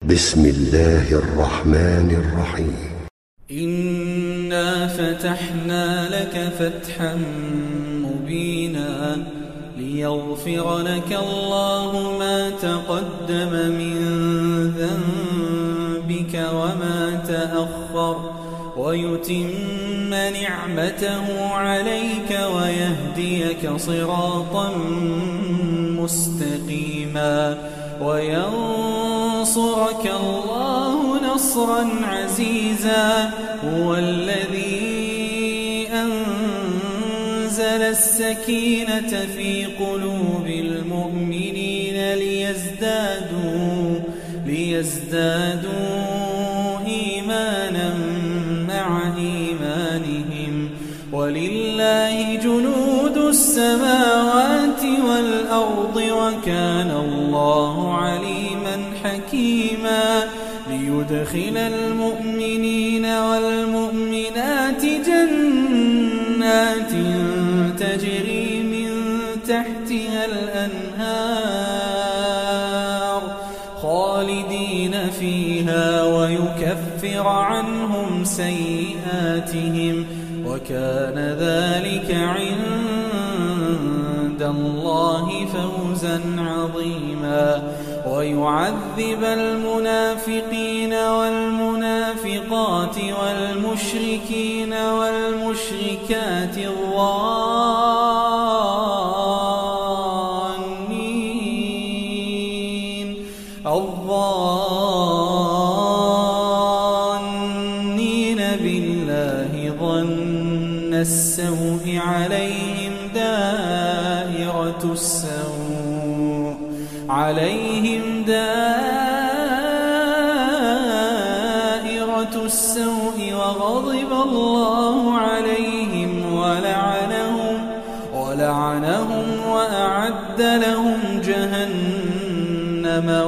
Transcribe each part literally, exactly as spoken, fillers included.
بسم الله الرحمن الرحيم. إنا فتحنا لك فتحا مبينا ليغفر لك الله ما تقدم من ذنبك وما تأخر ويتم نعمته عليك ويهديك صراطا مستقيما وينصرك الله نصرا عزيزا. هو الذي أنزل السكينة في قلوب المؤمنين ليزدادوا ليزدادوا إيمانا مع إيمانهم ولله جنود السماوات والأرض وكان الله عليما حكيما. ليدخل المؤمنين والمؤمنات جنات تجري من تحتها الأنهار خالدين فيها ويكفر عنهم سيئاتهم وكان ذلك عند الله فوزا عظيما. ويعذب المنافقين والمنافقات والمشركين والمشركات الظانين الظانين بالله ظن السوء عليهم دائرة السوء عليهم دائرة السوء وغضب الله عليهم ولعنهم ولعنهم وأعد لهم جهنم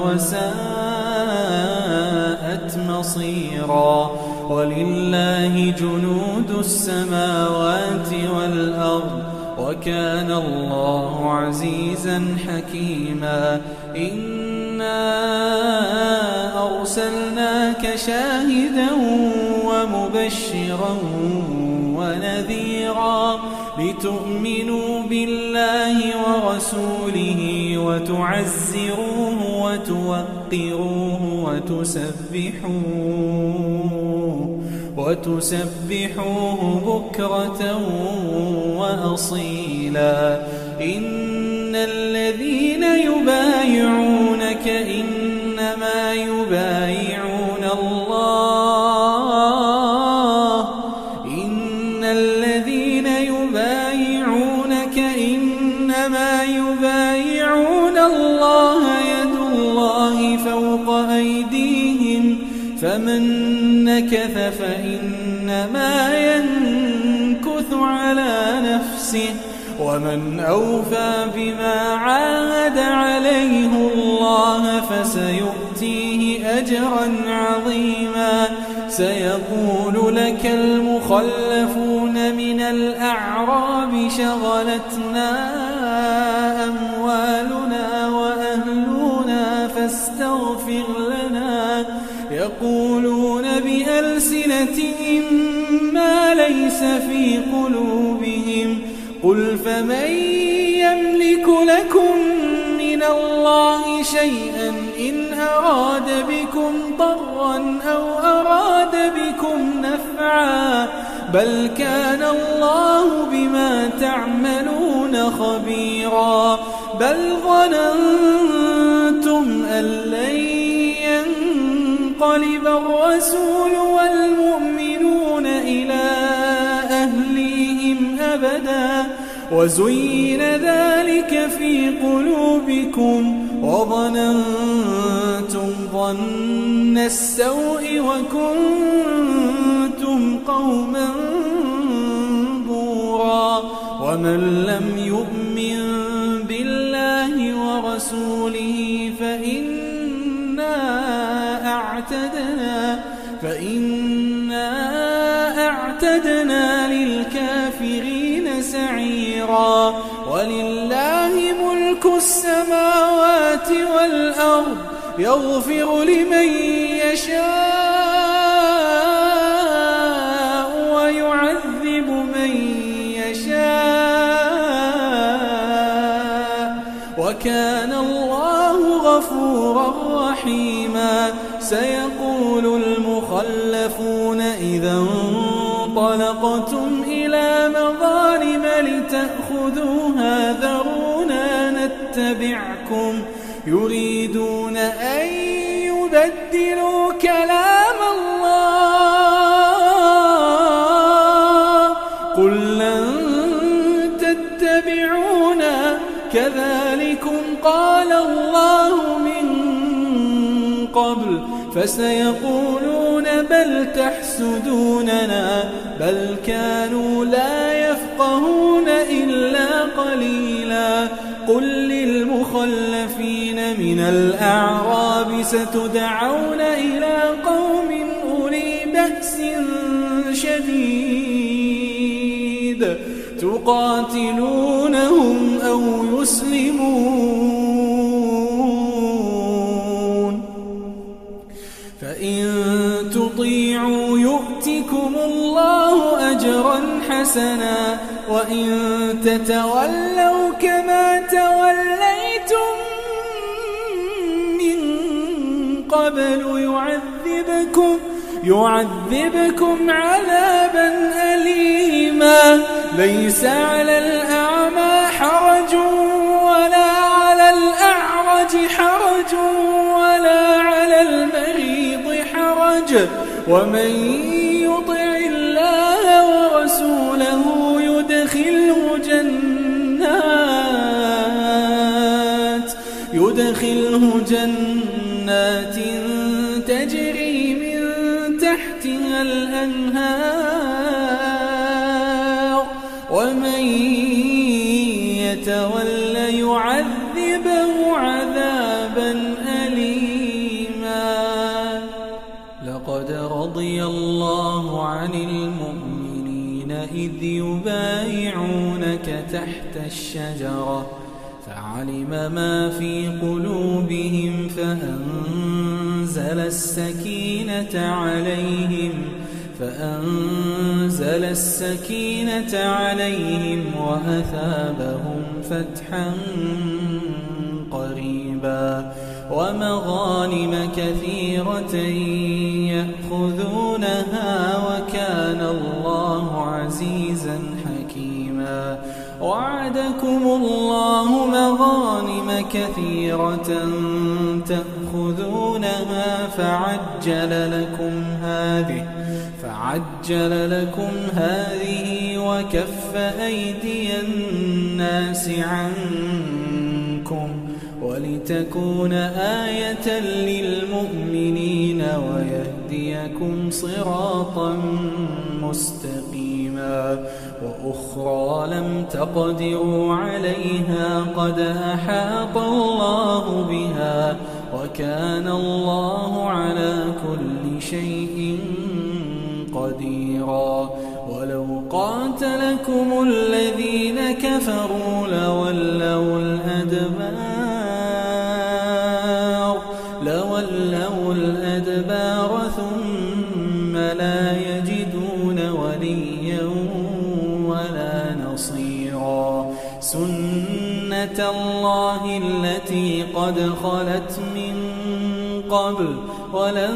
وساءت مصيرا. ولله جنود السماوات والأرض وكان الله عزيزا حكيما. إنا أرسلناك شاهدا ومبشرا ونذيرا لتؤمنوا بالله ورسوله وتعزروه وتوقروه وتسبحوه وتسبحوه بكرة وأصيلا. إن الذين يبايعونك إنما يبايعون الله إن الذين يبايعونك إنما يبايعون الله يد الله فوق أيديهم فمن نكث فإنما ينكث على نفسه ومن أوفى بما عاهد عليه الله فسيؤتيه أجرا عظيما. سيقول لك المخلفون من الأعراب شغلتنا أموالنا وأهلنا فاستغفر لنا يقولون بألسنتهم ما ليس في قلوبهم قل فمن يملك لكم من الله شيئا إن أراد بكم ضرا أو أراد بكم نفعا بل كان الله بما تعملون خبيرا. بل ظننتم أن لن ينقلب الرسول والمؤمنون إلى أهليهم أبدا وزين ذلك في قلوبكم وظننتم ظن السوء وكنتم قوما بورا. ومن لم يؤمن بالله ورسوله فإنا أعتدنا فإنا أعتدنا للكافرين سعيرا. ولله ملك السماوات والأرض يغفر لمن يشاء ويعذب من يشاء وكان الله غفورا رحيما. سيقول المخلفون إذا انطلقتم إلى مغانم لتأخذوها ذرونا نتبعكم يريدون أن يبدلوا كلام الله قل لن تتبعونا كذلكم قال الله من قبل فسيقولون بل تحسدوننا بل كانوا لا يفقهون إلا قليلا. قل للمخلفين من الأعراب ستدعون إلى قوم أولي بأس شديد تقاتلونهم أو يسلمون فإن تطيعوا يؤتكم الله أجرا حسنا وإن تتولوا كما توليتم من قبل يعذبكم يعذبكم عذابا أليما. ليس على الأعمى حرج ولا على الأعرج حرج ولا على المريض حرج ومن يطع الله ورسوله يدخله جنات يدخله جنات تجري من تحتها الأنهار ومن يتول يعذبه عذابا أليما. لقد رضي الله عن المؤمنين إذ يبايعونك تحت الشجرة فعلم ما في قلوبهم فأنزل السكينة عليهم فأنزل السكينة عليهم وأثابهم فتحا قريبا ومغانم كثيرة يأخذونها وكان الله عزيزا حكيما. وعدكم الله مغانم كثيرة تأخذونها فعجل لكم هذه فعجل لكم هذه وكف أيدي الناس عنكم ولتكون آية للمؤمنين ويهديكم صراطا مستقيما. وأخرى لم تقدروا عليها قد أحاط الله بها وكان الله على كل شيء قديرا. ولو قاتلكم الذين كفروا لولوا الأدبار لولوا الأدبار ثم لا يجدون وليا ولا نصيرا. سنة الله التي قد خلت من قبل ولن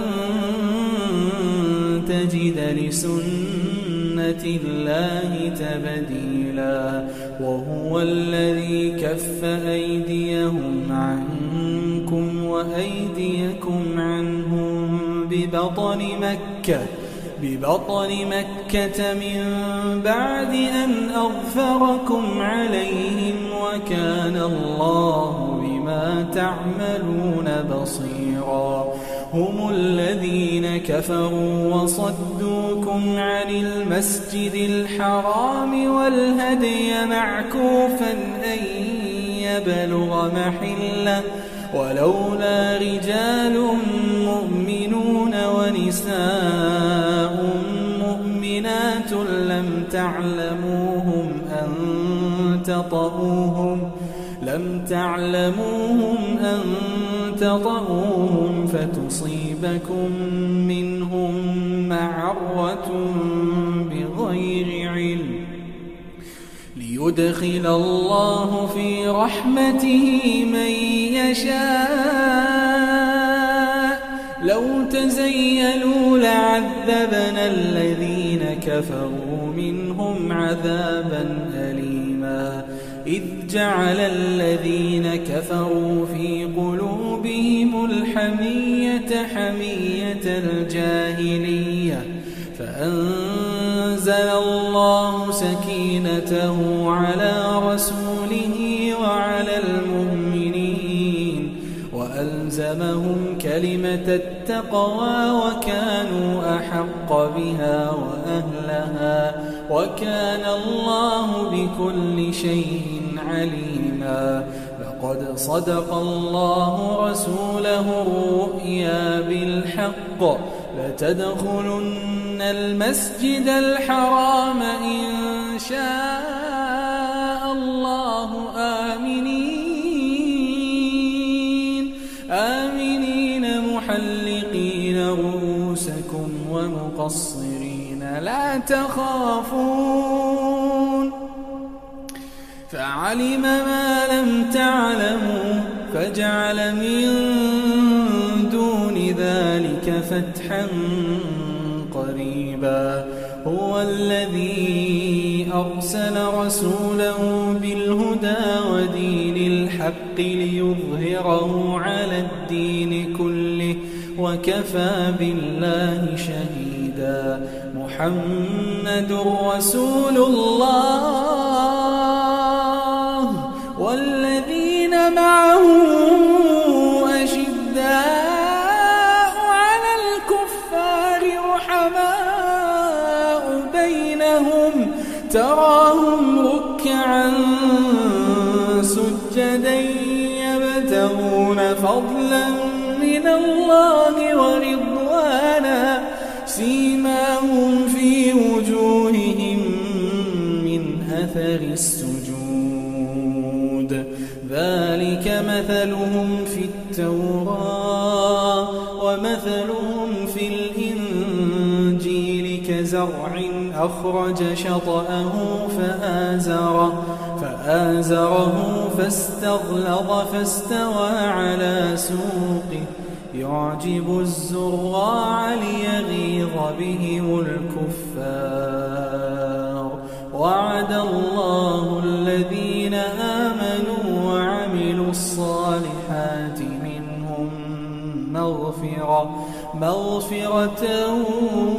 تجد لسنة الله تبديلا. وهو الذي كف أيديهم عنكم وأيديكم عنهم ببطن مكة ببطن مكة من بعد أن أغفركم عليهم وكان الله بما تعملون بصيرا. هم الذين كفروا وصدوكم عن المسجد الحرام والهدي معكوفا أن يبلغ محله ولولا رجال مؤمنون ونساء مؤمنات لم تعلموهم أن تطؤوهم لم تعلموهم أن تطؤوهم فتصيبكم منهم معرة بغير علم ليدخل الله في رحمته من يشاء لو تزيلوا لعذبنا الذين كفروا منهم عذابا أليما إذ جعل الذين كفروا في قلوبهم الحمية حمية الجاهلية فأنزل الله سكينته على رسوله وعلى المؤمنين وألزمهم كلمة التقوى وكانوا أحق بها وأهلها وكان الله بكل شيء عليما لقد صدق الله رسوله الرؤيا بالحق لتدخلن المسجد الحرام إن شاء الله آمنين آمنين محلقين رؤوسكم ومقصرين لا تخافون فعلم ما لم تعلموا فجعل من دون ذلك فتحا قريبا هو الذي أرسل رسوله بالهدى ودين الحق ليظهره على الدين كله وكفى بالله شهيدا محمد رسول الله والذين معه أشداء على الكفار رحماء بينهم تراهم ركعا سجدا يبتغون فضلا من الله ورضوانا سيماهم في وجوههم من أثر السجود ذلك مثلهم في التوراة ومثلهم في الإنجيل كزرع أخرج شطأه فآزره, فآزره فاستغلظ فاستوى على سوقه يعجب الزراع ليغيظ بهم الكفار وعد الله الذين آمنوا وعملوا الصالحات منهم مغفرة, مغفرة